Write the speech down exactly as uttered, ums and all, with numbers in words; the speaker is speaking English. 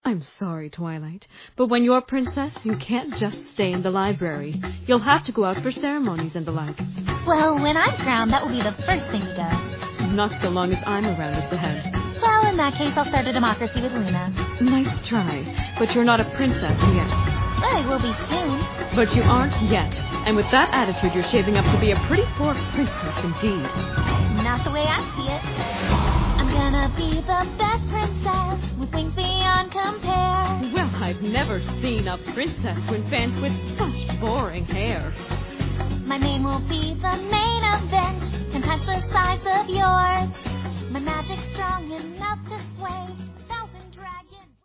I'm sorry, Twilight, but when you're princess, you can't just stay in the library. You'll have to go out for ceremonies and the like. Well, when I'm crowned, that will be the first thing to go. Not so long as I'm around as the head. Well, in that case, I'll start a democracy with Luna. Nice try, but you're not a princess yet. I will be soon. But you aren't yet, and with that attitude, you're shaping up to be a pretty poor princess indeed. Not the way I see it. I'm gonna be the best princess with wings beyond compare. Well, I've never seen a princess with fans with such boring hair. My name will be the main event, ten times the size of yours. My magic's strong enough to